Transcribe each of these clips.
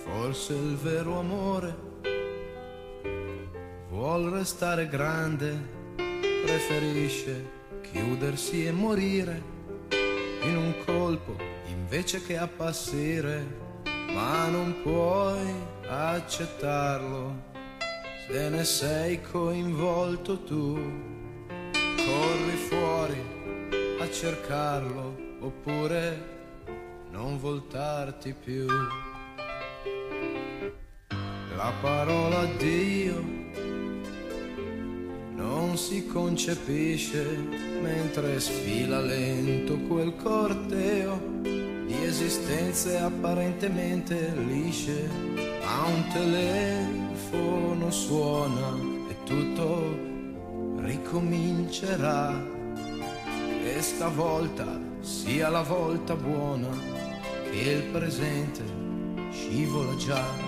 Forse il vero amore vuol restare grande, preferisce chiudersi e morire in un colpo invece che appassire, ma non puoi accettarlo se ne sei coinvolto tu. Corri fuori a cercarlo oppure non voltarti più. La parola Dio non si concepisce mentre sfila lento quel corteo di esistenze apparentemente lisce, ma un telefono suona e tutto ricomincerà, e stavolta sia la volta buona che il presente scivola già.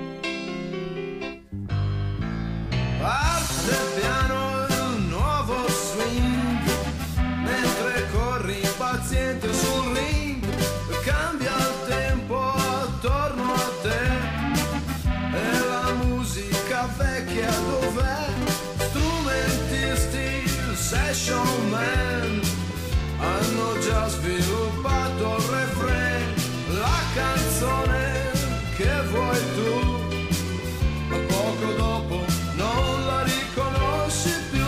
Parte piano il nuovo swing, mentre corri impaziente sul ring, cambia il tempo attorno a te, e la musica vecchia dov'è? Strumentisti, session man, hanno già sviluppato il refrain, la canzone che vuoi tu, ma poco dopo non la riconosci più,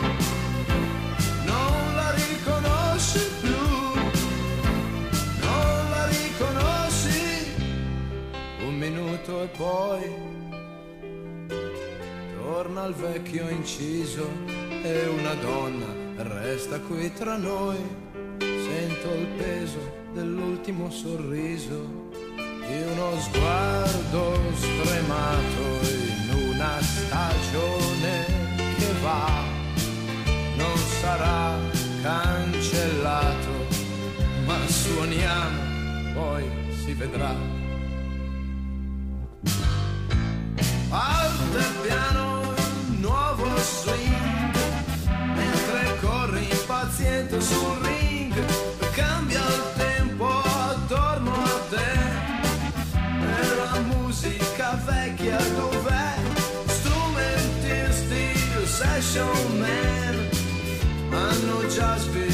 non la riconosci più, non la riconosci. Un minuto e poi torna al vecchio inciso e una donna resta qui tra noi. Sento il peso dell'ultimo sorriso, di uno sguardo stremato in una stagione che va, non sarà cancellato, ma suoniamo, poi si vedrà. Parte piano un nuovo swing, mentre corri impaziente sul ring, cambia il tempo attorno a te, e la musica vecchia dov'è? Strumentisti, session man, hanno già sviluppato